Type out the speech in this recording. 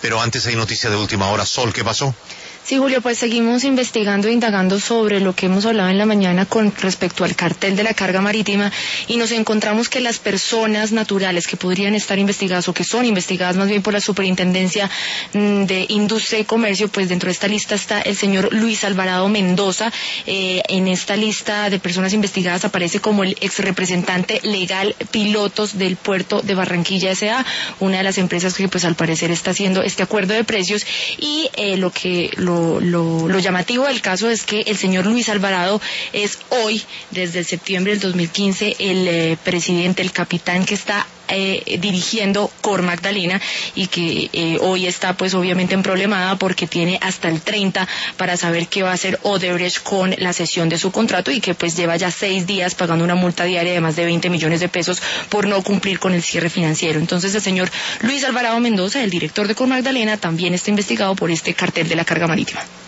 Pero antes hay noticia de última hora. Sol, ¿qué pasó? Sí, Julio, pues seguimos investigando e indagando sobre lo que hemos hablado en la mañana con respecto al cartel de la carga marítima y nos encontramos que las personas naturales que podrían estar investigadas o que son investigadas más bien por la Superintendencia de Industria y Comercio, pues dentro de esta lista está el señor Luis Alvarado Mendoza. En esta lista de personas investigadas aparece como el ex representante legal pilotos del puerto de Barranquilla S.A., una de las empresas que pues al parecer está haciendo este acuerdo de precios y lo llamativo del caso es que el señor Luis Alvarado es hoy, desde el septiembre del 2015, el presidente, el capitán que está dirigiendo Cor Magdalena y que hoy está pues obviamente en problemada porque tiene hasta el 30 para saber qué va a hacer Odebrecht con la cesión de su contrato y que pues lleva ya 6 días pagando una multa diaria de más de 20 millones de pesos por no cumplir con el cierre financiero. Entonces el señor Luis Alvarado Mendoza, el director de Cor Magdalena, también está investigado por este cartel de la carga marítima.